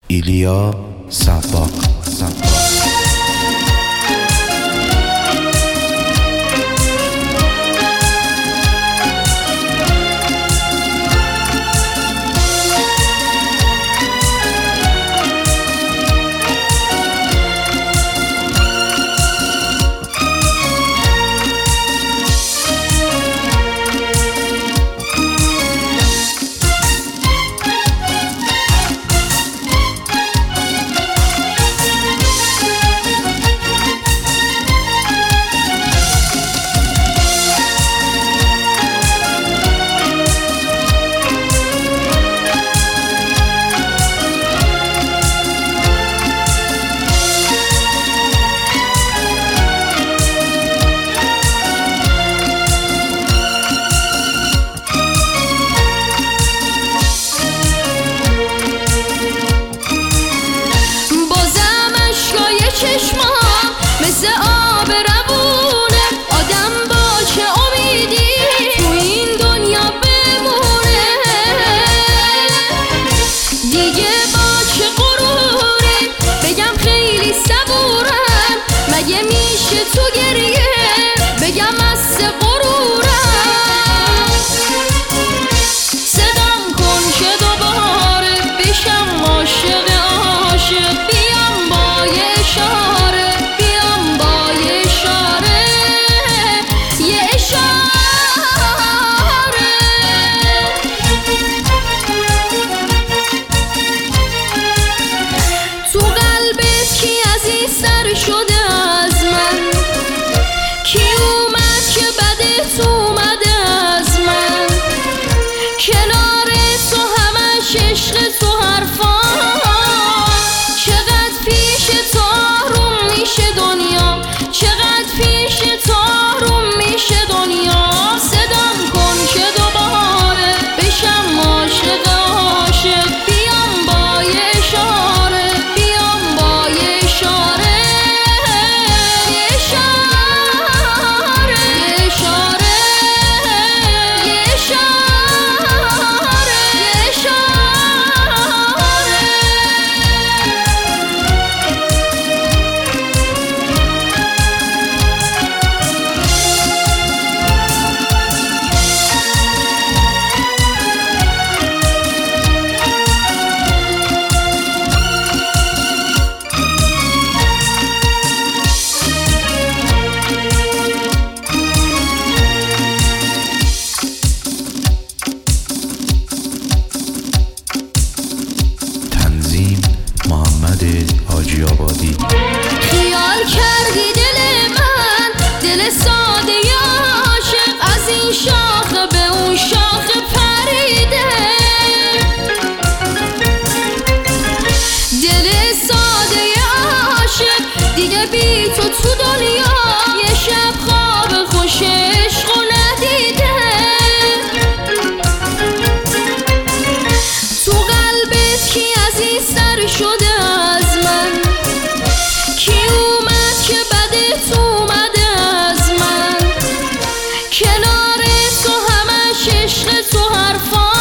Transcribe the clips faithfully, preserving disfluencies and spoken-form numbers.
ایلیا سباق. چشمام مثل آب روونه، آدم با چه امیدی تو این دنیا بمونه، دیگه با چه غروری بگم خیلی صبورم، مگه میشه تو گریه بگم مست غرورم، صدام کن که دوباره بشم عاشق عاشق، بیام با یه اشاره، بیام با یه اشاره، یه اشاره. تو قلبت کی عزیزتر شده از من؟ کی اومد که بدت اومده از من؟ کنار تو همش عشق تو حرفا، چقدر پیش تو آروم میشه دنیا، چقدر پیش تو آروم میشه دنیا، صدام کن که دوباره بشم عاشق عاشق، بیام با یه اشاره، بیام با یه اشاره، یه اشاره، یه اشاره، یه اشاره، یه اشاره. تنظیم محمد حاجی آبادی. خیال کردی دل من دل ساده عاشق، از این شاخه به اون شاخه پریده، دل ساده عاشق دیگه بی تو تو دنیا یه شب خواب خوش عشقو ندیده، تو قلبت کی عزیزتر شده از من؟ کی اومد که بدت اومده از من؟ کنار تو همش عشق تو حرفا،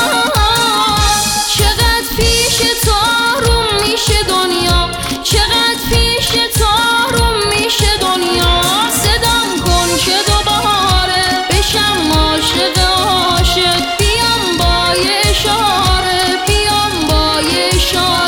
چقدر پیش تو آروم میشه دنیا، چقدر پیش تو آروم میشه دنیا، صدام کن که دوباره بشم عاشق عاشق، بیام با یه اشاره، بیام با یه اشاره.